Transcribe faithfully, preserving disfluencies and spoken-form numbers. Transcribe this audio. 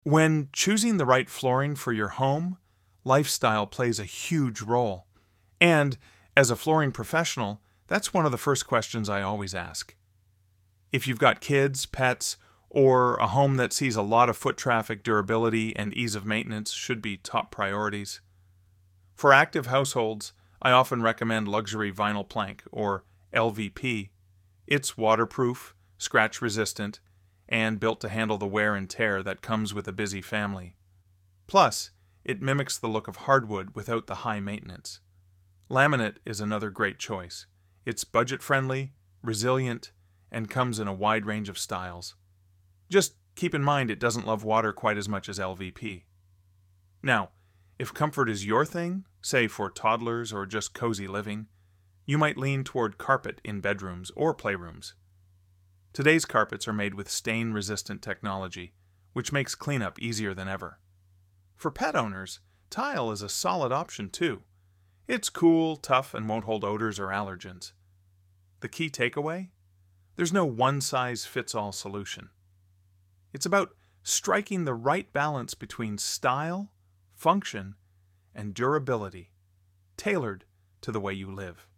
When choosing the right flooring for your home, lifestyle plays a huge role. And as a flooring professional, that's one of the first questions I always ask. If you've got kids, pets, or a home that sees a lot of foot traffic, durability and ease of maintenance should be top priorities. For active households, I often recommend luxury vinyl plank, or L V P. It's waterproof, scratch-resistant, and built to handle the wear and tear that comes with a busy family. Plus, it mimics the look of hardwood without the high maintenance. Laminate is another great choice. It's budget-friendly, resilient, and comes in a wide range of styles. Just keep in mind it doesn't love water quite as much as L V P. Now, if comfort is your thing, say for toddlers or just cozy living, you might lean toward carpet in bedrooms or playrooms. Today's carpets are made with stain-resistant technology, which makes cleanup easier than ever. For pet owners, tile is a solid option too. It's cool, tough, and won't hold odors or allergens. The key takeaway? There's no one-size-fits-all solution. It's about striking the right balance between style, function, and durability, tailored to the way you live.